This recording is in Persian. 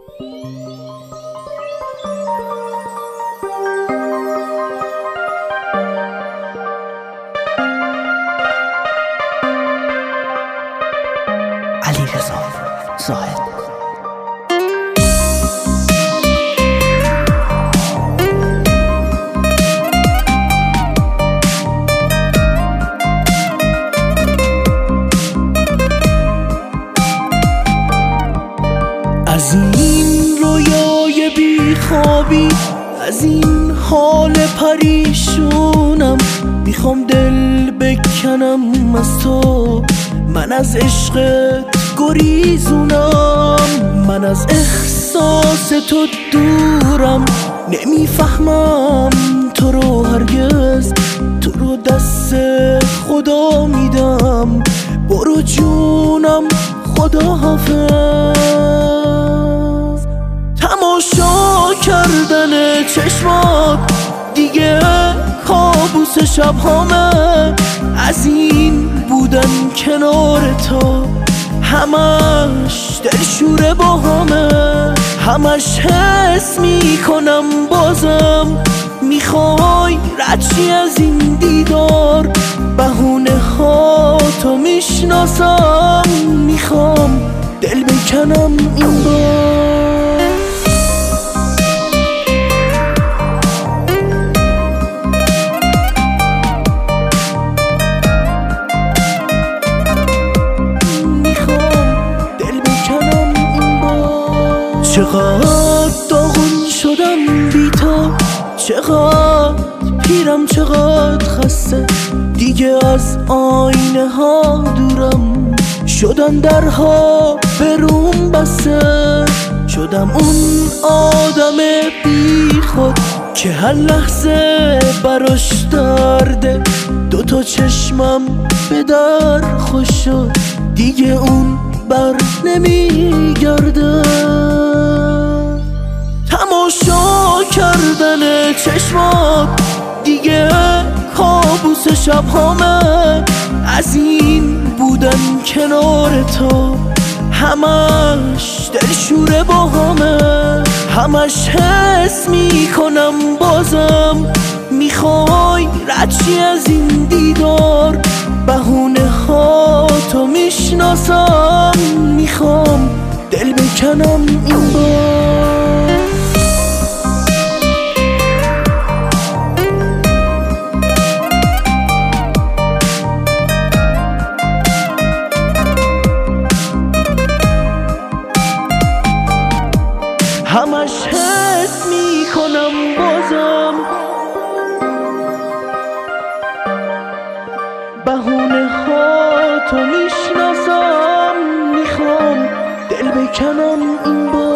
علیرضا زاهد. از این رویای بیخوابی، از این حال پریشونم، میخوام دل بکنم از تو. من از عشقت گریزونم، من از احساس تو دورم. نمیفهمم تو رو هرگز، تو رو دست خدا میدم. برو جونم، خدا حافظ. تماشا کردن چشمات دیگه کابوس شبهامه. از این بودن کنار تو همش دلشوره با همه. همش حس میکنم بازم میخوای ردشی از این دیدار. بهونه ها تو میشناسم، میخوام دل بکنم این بار. چقدر داغون شدم بی تو، چقدر پیرم، چقدر خسته. دیگه از آینه ها دورم، شدن درها به روم بسته. شدم اون آدم بی خود که هر لحظه براش درده. دوتا چشمم به در خوش شد، دیگه اون بر نمیگرده. تماشا کردن چشمات دیگه کابوس شبهامه. از این بودن کنار تو همش دلشوره با همه. همش حس میکنم بازم میخوای ردشی از این دیدار. بهونه ها تو میشناسم، میخوام دل بکنم این بار. همش حس میکنم بازم بهونه ها تو میشناسم، میخوام دل بکنم این بار.